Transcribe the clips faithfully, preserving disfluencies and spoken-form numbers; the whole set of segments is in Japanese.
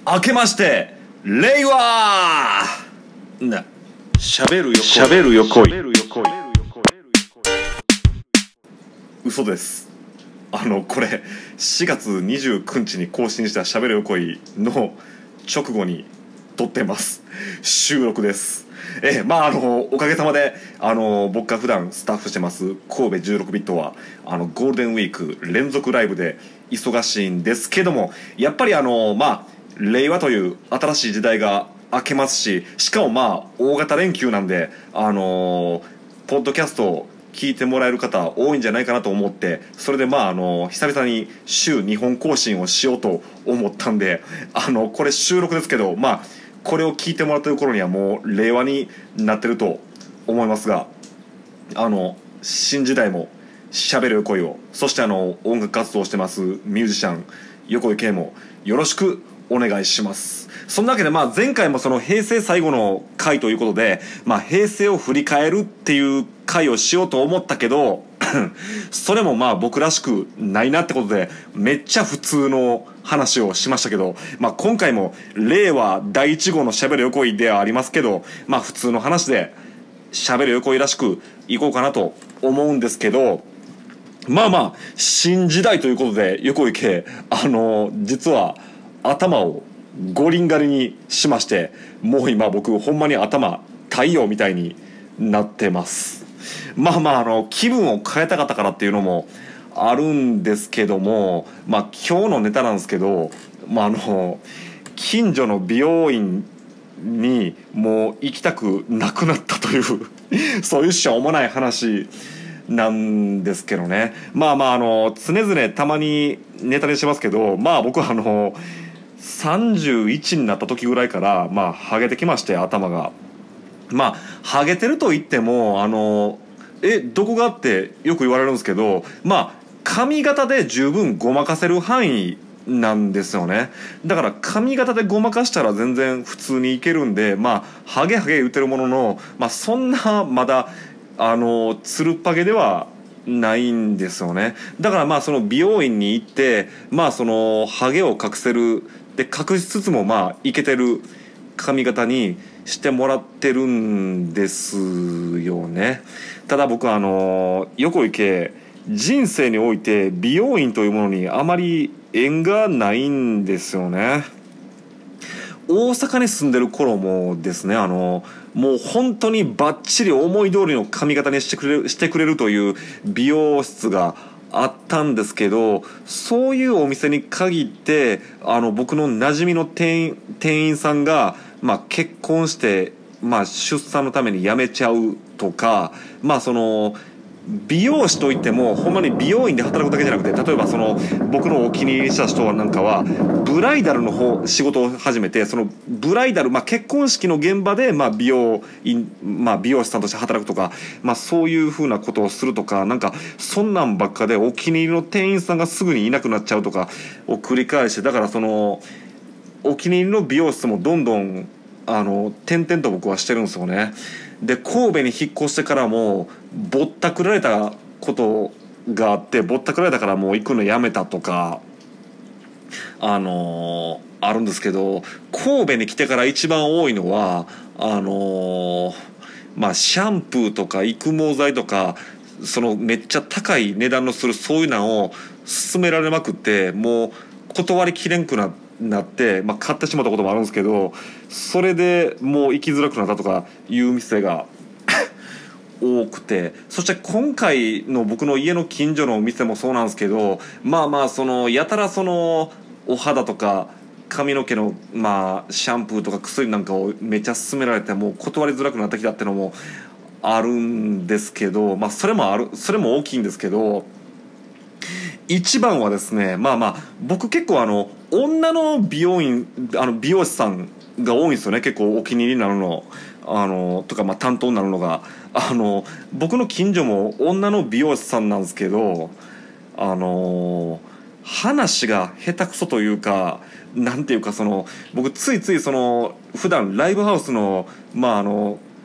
明けまして令和なしゃべるよしゃべるよこい。 嘘です。あのこれしがつにじゅうくにちに更新したしゃべるよこいの直後に撮ってます。収録です。えまああのおかげさまであの僕が普段スタッフしてます神戸じゅうろくビットはあのゴールデンウィーク連続ライブで忙しいんですけども、やっぱりあのまあ令和という新しい時代が明けますし、しかもまあ大型連休なんであのポッドキャストを聞いてもらえる方多いんじゃないかなと思って、それでまああの久々に週にほん更新をしようと思ったんで、あのこれ収録ですけど、まあこれを聞いてもらってる頃にはもう令和になってると思いますが、あの新時代もしゃべるよこいを、そしてあの音楽活動をしてますミュージシャン横井圭もよろしくお願いします。そんなわけで、まあ、前回もその平成最後の回ということで、まあ、平成を振り返るっていう回をしようと思ったけどそれもまあ僕らしくないなってことでめっちゃ普通の話をしましたけど、まあ、今回も令和だいいち号のしゃべる横井ではありますけど、まあ、普通の話でしゃべる横井らしくいこうかなと思うんですけど、まあまあ新時代ということで横井圭あの実は頭を五輪狩りにしまして、もう今僕ほんまに頭太陽みたいになってます。まあまああの気分を変えたかったからっていうのもあるんですけども、まあ今日のネタなんですけど、まああの近所の美容院にもう行きたくなくなったというそういうしょうもない話なんですけどね。まあまああの常々たまにネタにしてますけど、まあ僕はあのさんじゅういちになった時ぐらいからまあハゲてきまして、頭がまあハゲてると言ってもあのえどこがってよく言われるんですけど、まあ髪型で十分ごまかせる範囲なんですよね。だから髪型でごまかしたら全然普通にいけるんで、まあハゲハゲ言ってるものの、まあそんなまだあのつるっぱげではないんですよね。だからまあその美容院に行ってまあそのハゲを隠せるで隠しつつもまあイケてる髪型にしてもらってるんですよね。ただ僕はあの横井圭人生において美容院というものにあまり縁がないんですよね。大阪に住んでる頃もですね、あのもう本当にバッチリ思い通りの髪型にしてくれるしてくれるという美容室があったんですけど、そういうお店に限ってあの僕の馴染みの店員、店員さんが、まあ、結婚して、まあ、出産のために辞めちゃうとか、まあその美容師といってもほんまに美容院で働くだけじゃなくて、例えばその僕のお気に入りした人なんかはブライダルの方仕事を始めて、そのブライダル、まあ、結婚式の現場でまあ美容院、まあ、美容師さんとして働くとか、まあ、そういうふうなことをするとか、なんかそんなんばっかでお気に入りの店員さんがすぐにいなくなっちゃうとかを繰り返して、だからそのお気に入りの美容室もどんどんあの転々と僕はしてるんですよね。で神戸に引っ越してからもぼったくられたことがあって、ぼったくられたからもう行くのやめたとかあのー、あるんですけど、神戸に来てから一番多いのはあのー、まあシャンプーとか育毛剤とか、そのめっちゃ高い値段のするそういうのを勧められまくって、もう断りきれんくななって、まあ、買ってしまったこともあるんですけど、それでもう行きづらくなったとかいう店が多くて、そして今回の僕の家の近所のお店もそうなんですけど、まあまあそのやたらそのお肌とか髪の毛のまあシャンプーとか薬なんかをめっちゃ勧められて、もう断りづらくなってきたってのもあるんですけど、まあそれもあるそれも大きいんですけど、一番はですね、まあまあ僕結構あの女の美容院あの美容師さんが多いんですよね。結構お気に入りになるのあのとか、まあ担当になるのがあの僕の近所も女の美容師さんなんですけど、あの話が下手くそというか、なんていうか、その僕ついついその普段ライブハウスのまああの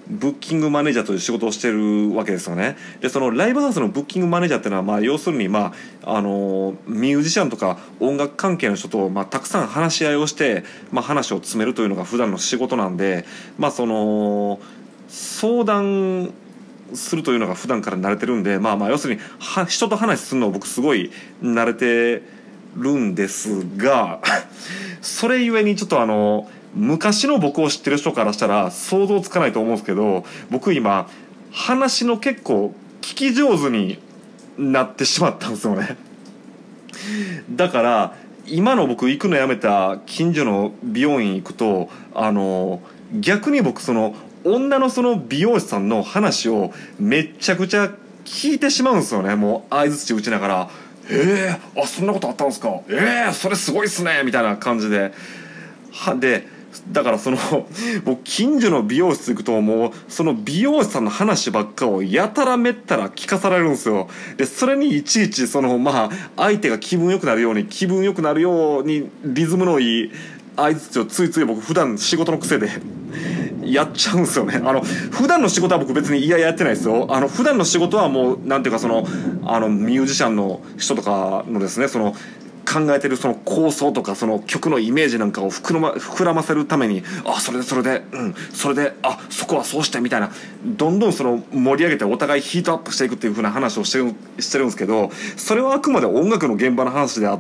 ブッキングマネージャーという仕事をしてるわけですよね。でそのライブハウスのブッキングマネージャーっていうのは、まあ、要するに、まあ、あのミュージシャンとか音楽関係の人と、まあ、たくさん話し合いをして、まあ、話を詰めるというのが普段の仕事なんで、まあ、その相談するというのが普段から慣れてるんで、まあ、まあ要するには人と話するのを僕すごい慣れてるんですがそれゆえにちょっとあの昔の僕を知ってる人からしたら想像つかないと思うんですけど、僕今話の結構聞き上手になってしまったんですよね。だから今の僕行くのやめた近所の美容院行くと、あの逆に僕その女のその美容師さんの話をめっちゃくちゃ聞いてしまうんですよね。もう相づち打ちながら「えー、あそんなことあったんですか、えー、それすごいっすね」みたいな感じではでだからその僕近所の美容室行くともうその美容師さんの話ばっかをやたらめったら聞かされるんですよ。でそれにいちいちそのまあ相手が気分良くなるように気分良くなるようにリズムのいい相槌をついつい僕普段仕事の癖でやっちゃうんですよね。あの普段の仕事は僕別に嫌々やってないですよ。あの普段の仕事はもうなんていうかそのあのミュージシャンの人とかのですね、その考えてるその構想とかその曲のイメージなんかを膨らま、膨らませるために、あそれでそれでうんそれであそこはそうしてみたいな、どんどんその盛り上げてお互いヒートアップしていくっていう風な話をしてるしてるんですけど、それはあくまで音楽の現場の話であって、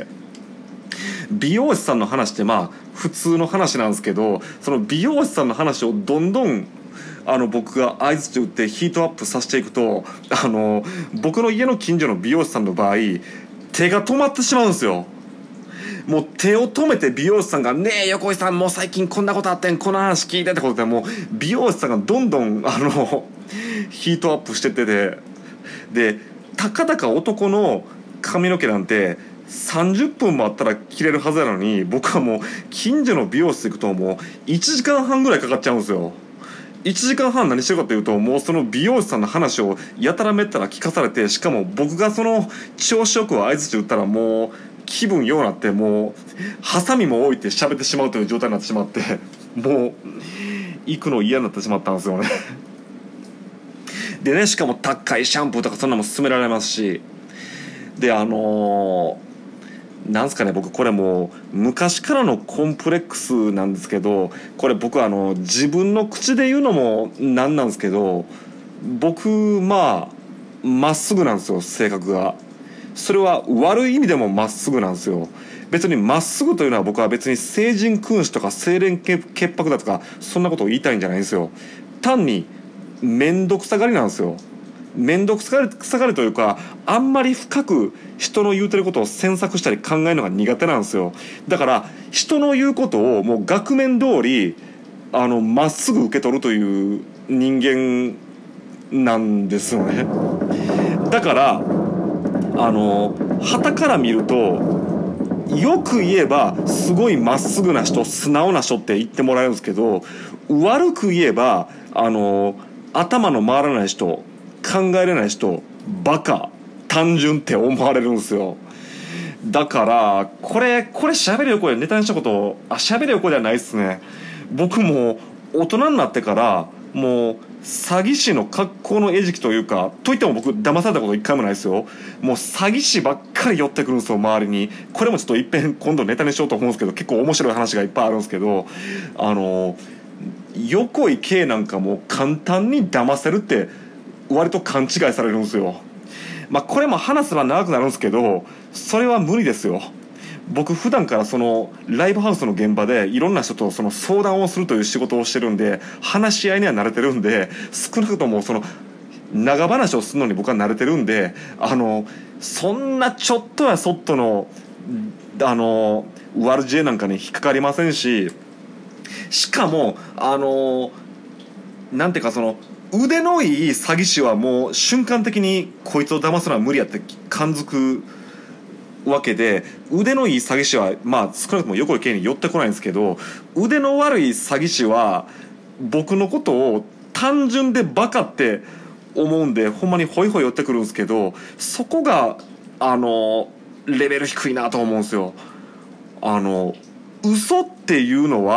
美容師さんの話ってまあ普通の話なんですけど、その美容師さんの話をどんどんあの僕が相槌打ってヒートアップさせていくと、あの僕の家の近所の美容師さんの場合手が止まってしまうんですよ。もう手を止めて美容師さんが「ねえ横井さんもう最近こんなことあってん、この話聞いて」ってことで、もう美容師さんがどんどんあのヒートアップしてってて、でたかだか男の髪の毛なんてさんじゅっぷんもあったら切れるはずなのに、僕はもう近所の美容室行くともういちじかんはんぐらいかかっちゃうんですよ。いちじかんはん何してるかというと、もうその美容師さんの話をやたらめったら聞かされて、しかも僕がその調子よく相槌打ったらもう気分ようなって、もうハサミも置いて喋ってしまうという状態になってしまって、もう行くの嫌になってしまったんですよね。でね、しかも高いシャンプーとかそんなのも勧められますし、であのーなんすかね、僕これもう昔からのコンプレックスなんですけど、これ僕あの自分の口で言うのもなんなんですけど、僕まあまっすぐなんですよ、性格が。それは悪い意味でもまっすぐなんですよ。別にまっすぐというのは僕は別に聖人君子とか清廉潔白だとかそんなことを言いたいんじゃないんですよ。単に面倒くさがりなんですよ。面倒くさがり、くさがりというか、あんまり深く人の言うてることを詮索したり考えるのが苦手なんですよ。だから人の言うことをもう額面通りあのまっすぐ受け取るという人間なんですよね。だからあの傍から見るとよく言えばすごいまっすぐな人、素直な人って言ってもらえるんですけど、悪く言えばあの頭の回らない人、考えれない人、バカ、単純って思われるんですよ。だからこれこれ喋る横でネタにしたこと、あ喋る横ではないっすね。僕も大人になってからもう詐欺師の格好の餌食というか、といっても僕騙されたこと一回もないですよ。もう詐欺師ばっかり寄ってくるんですよ、周りに。これもちょっといっぺん今度ネタにしようと思うんですけど、結構面白い話がいっぱいあるんですけど、あの横井圭なんかも簡単に騙せるって割と勘違いされるんですよ。まあこれも話せば長くなるんですけど、それは無理ですよ。僕普段からそのライブハウスの現場でいろんな人とその相談をするという仕事をしてるんで、話し合いには慣れてるんで、少なくともその長話をするのに僕は慣れてるんで、あのそんなちょっとやそっとのあの悪知恵なんかに引っかかりませんし、しかもあのなんていうかその腕のいい詐欺師はもう瞬間的にこいつを騙すのは無理やって感づくわけで、腕のいい詐欺師はまあ少なくとも横井圭に寄ってこないんですけど、腕の悪い詐欺師は僕のことを単純でバカって思うんで、ほんまにホイホイ寄ってくるんですけど、そこがあのレベル低いなと思うんですよ。あの嘘っていうのは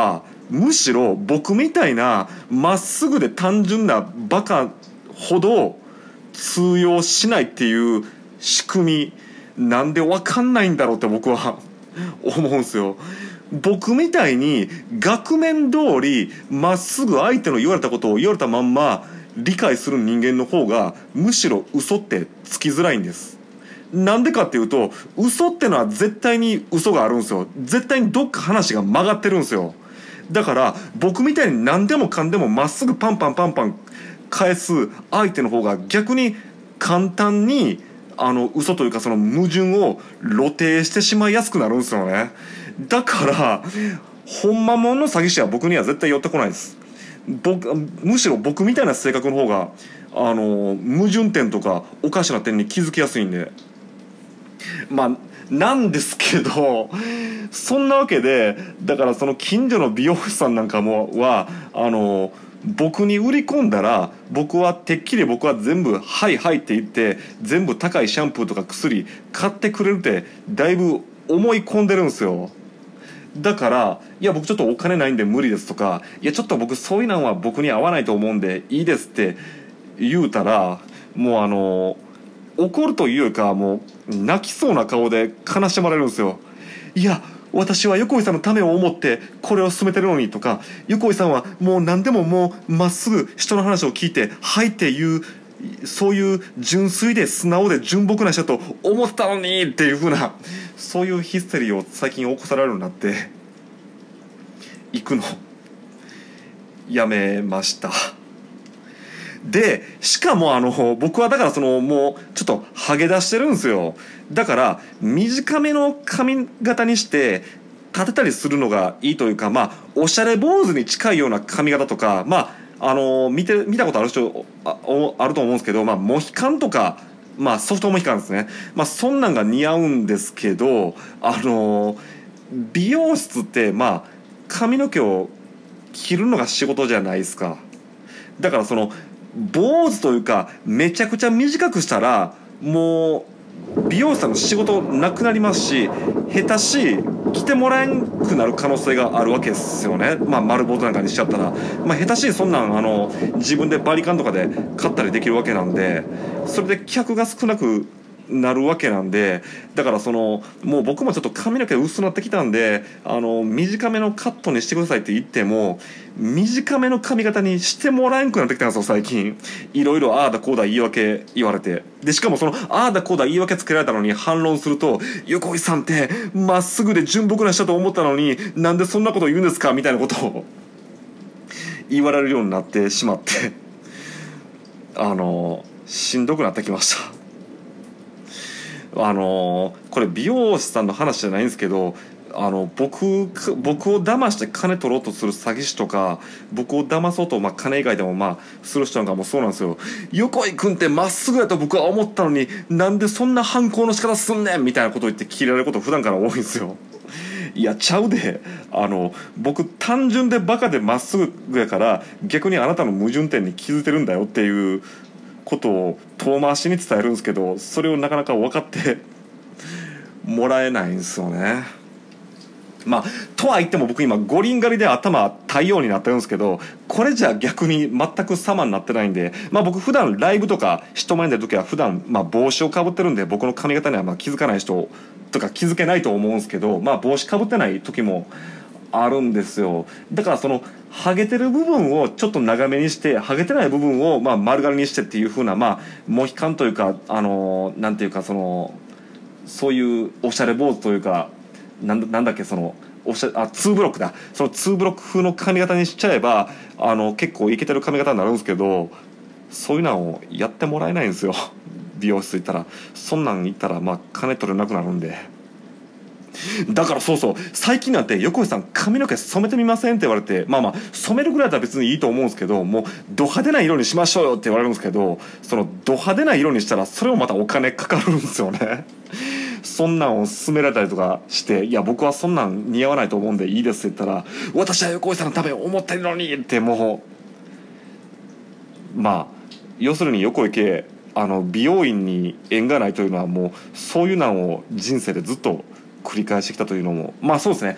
むしろ僕みたいなまっすぐで単純なバカほど通用しないっていう仕組み、なんで分かんないんだろうって僕は思うんですよ。僕みたいに額面通りまっすぐ相手の言われたことを言われたまんま理解する人間の方がむしろ嘘ってつきづらいんです。なんでかっていうと、嘘ってのは絶対に嘘があるんですよ。絶対にどっか話が曲がってるんですよ。だから僕みたいに何でもかんでもまっすぐパンパンパンパン返す相手の方が逆に簡単にあの嘘というかその矛盾を露呈してしまいやすくなるんですよね。だからほんまもんの詐欺師は僕には絶対寄ってこないです。僕むしろ僕みたいな性格の方があの矛盾点とかおかしな点に気づきやすいんで、まあなんですけど、そんなわけでだからその近所の美容師さんなんかもはあの僕に売り込んだら、僕はてっきり僕は全部「はいはい」って言って全部高いシャンプーとか薬買ってくれるってだいぶ思い込んでるんですよ。だから「いや僕ちょっとお金ないんで無理です」とか「いやちょっと僕そういうのは僕に合わないと思うんでいいです」って言うたら、もうあの怒るというよりかもう泣きそうな顔で悲しまれるんですよ。いや私は横井さんのためを思ってこれを進めてるのにとか、横井さんはもう何でももうまっすぐ人の話を聞いて「はい」っていうそういう純粋で素直で純朴な人と思ったのにっていう風な、そういうヒステリーを最近起こされるようになって行くのやめました。でしかもあの僕はだからそのもうちょっとハゲ出してるんですよ。だから短めの髪型にして立てたりするのがいいというか、まあおしゃれ坊主に近いような髪型とか、まああの見て見たことある人 あ, あると思うんですけど、まあモヒカンとか、まあソフトモヒカンですね、まあそんなんが似合うんですけど、あの美容室ってまあ髪の毛を切るのが仕事じゃないですか。だからその坊主というかめちゃくちゃ短くしたらもう美容師さんの仕事なくなりますし、下手し来てもらえんくなる可能性があるわけですよね。まあ丸坊主なんかにしちゃったら、まあ、下手しそんなんあの自分でバリカンとかで買ったりできるわけなんで、それで客が少なくなるわけなんで、だからそのもう僕もちょっと髪の毛薄くなってきたんで、あの短めのカットにしてくださいって言っても短めの髪型にしてもらえんくなってきたんですよ最近。いろいろああだこうだ言い訳言われて、でしかもそのああだこうだ言い訳つけられたのに反論すると「横井さんってまっすぐで純朴な人と思ったのになんでそんなこと言うんですか」みたいなことを言われるようになってしまってあのしんどくなってきました。あのこれ美容師さんの話じゃないんですけど、あの僕僕を騙して金取ろうとする詐欺師とか、僕を騙そうと、まあ、金以外でもまあする人なんかもそうなんですよ。横井君ってまっすぐやと僕は思ったのになんでそんな反抗の仕方すんねんみたいなことを言って切られること普段から多いんですよ。いやちゃうで、あの僕単純でバカでまっすぐやから逆にあなたの矛盾点に気づいてるんだよっていうことを遠回しに伝えるんですけど、それをなかなか分かってもらえないんですよね。まあとは言っても僕今五輪狩りで頭太陽になってるんですけど、これじゃ逆に全く様になってないんで、まあ僕普段ライブとか人前に出る時は普段まあ帽子をかぶってるんで、僕の髪型にはまあ気づかない人とか気づけないと思うんですけど、まあ帽子かぶってない時もあるんですよ。だからそのハゲてる部分をちょっと長めにして、ハゲてない部分をまあ丸刈りにしてっていう風な、まあモヒカンというか、あのなんていうかそのそういうおしゃれ坊主というか、なんだ、なんだっけそのおしゃあツーブロックだ、そのツーブロック風の髪型にしちゃえばあの結構イケてる髪型になるんですけど、そういうのをやってもらえないんですよ。美容室行ったらそんなん言ったらまあ金取れなくなるんで。だからそうそう、最近なんて横井さん髪の毛染めてみませんって言われて、まあまあ染めるぐらいだったら別にいいと思うんですけど、もうド派手な色にしましょうよって言われるんですけど、そのド派手な色にしたらそれもまたお金かかるんですよね。そんなんを勧められたりとかして、いや僕はそんなん似合わないと思うんでいいですって言ったら、私は横井さんのためを思ってるのにって、もうまあ要するに横井系あの美容院に縁がないというのはもうそういうなんを人生でずっと繰り返してきたというのも、まあそうですね、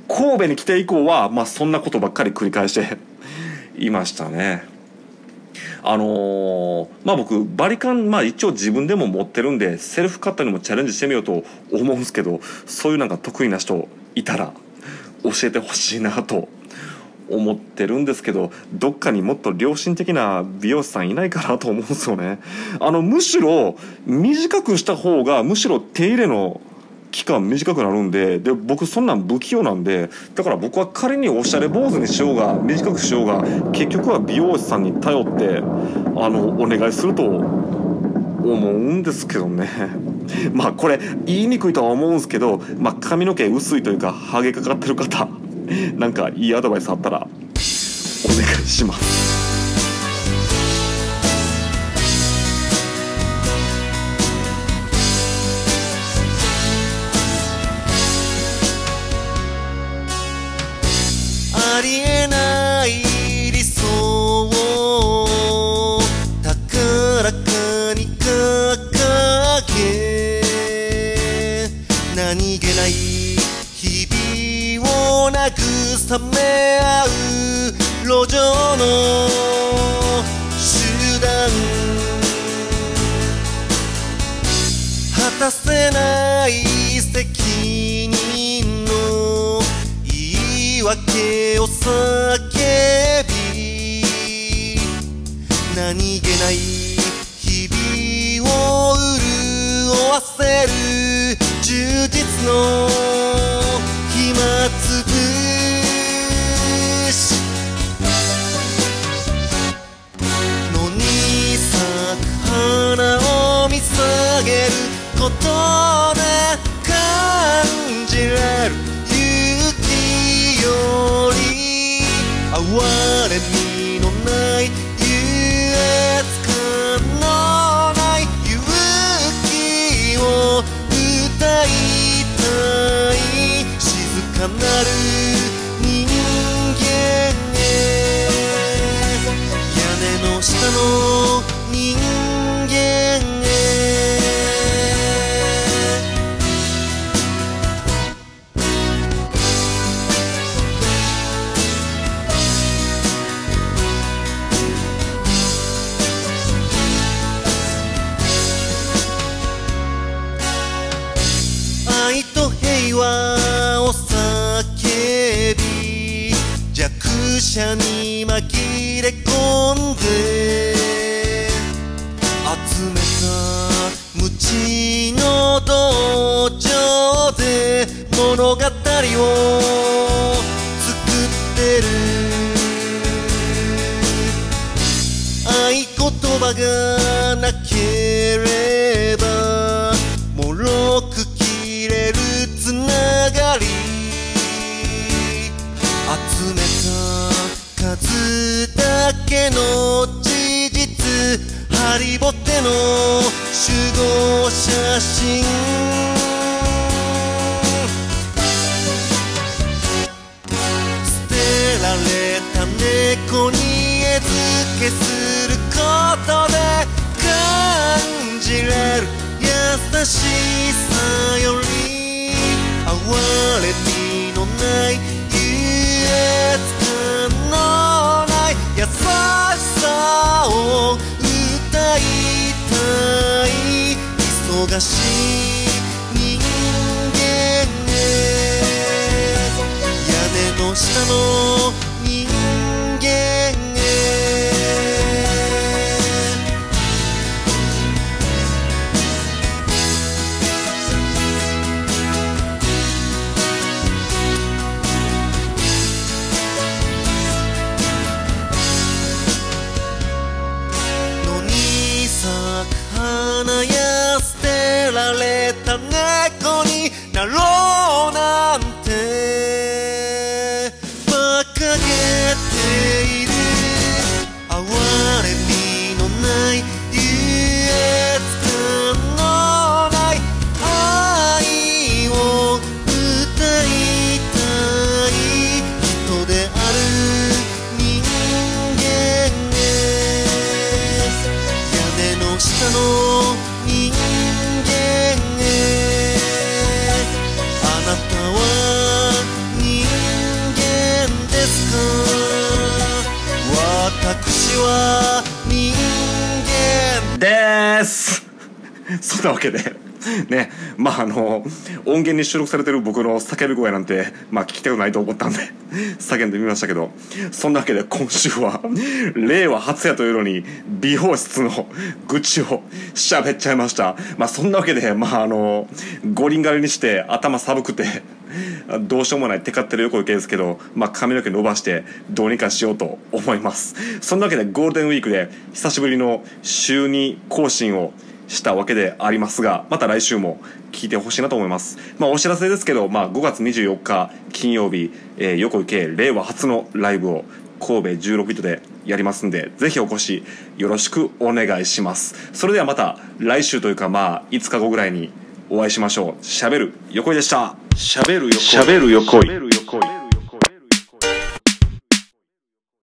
神戸に来て以降は、まあ、そんなことばっかり繰り返していましたね。あのー、まあ僕バリカン、まあ一応自分でも持ってるんでセルフカットにもチャレンジしてみようと思うんですけど、そういうなんか得意な人いたら教えてほしいなと思ってるんですけど、どっかにもっと良心的な美容師さんいないかなと思うんですよね。あのむしろ短くした方がむしろ手入れの期間短くなるんで、で僕そんなん不器用なんで、だから僕は仮におしゃれ坊主にしようが短くしようが結局は美容師さんに頼ってあのお願いすると思うんですけどね。まあこれ言いにくいとは思うんですけど、まあ、髪の毛薄いというかハゲかかってる方なんかいいアドバイスあったらお願いします。 ありえない理想を高らかに掲げ、何気ない日々を慰め合う路上の手段、果たせない責任の言い訳を叫び、何気ない日々を潤わせる充実の暇つぶし野に咲く花を見下げることで感じられる勇気より哀れみのない優越感のない勇気を歌いたい、静かなる人間へ、屋根の下の人間へ。愛と平和を叫び弱者に紛れ込んで集めた無知の道場で物語を作ってる、愛言葉がなければ脆く切れるつながり、集めた数だけの事実、ハリボテの集合写真、捨てられた猫に餌付けすることで感じられる優しさより哀れみのない優越感のない優しさを歌いたい、忙しい人間へ、屋根の下の人間へ。花や捨てられた猫になろうなんて馬鹿げている、哀れみのない優越感のない愛を歌いたい、人である人間へ、屋根の下の人間へ、 は人間でーすそんなわけでね、まああの音源に収録されてる僕の叫び声なんてまあ聞きたくないと思ったんで叫んでみましたけど、そんなわけで今週は令和初やというのに美容室の愚痴を喋っちゃいました。まあそんなわけでまああの五輪狩りにして頭寒くてどうしようもないテカってる横受けですけど、まあ髪の毛伸ばしてどうにかしようと思います。そんなわけでゴールデンウィークで久しぶりの週に更新をしたわけでありますが、また来週も聞いてほしいなと思います。まあお知らせですけど、まあごがつにじゅうよっか金曜日、えー、横受け令和初のライブを神戸じゅうろくビットでやりますんで、ぜひお越しよろしくお願いします。それではまた来週というかまあいつかごぐらいにお会いしましょう。しゃべる横井でした。しゃべる横井。しゃべる横井。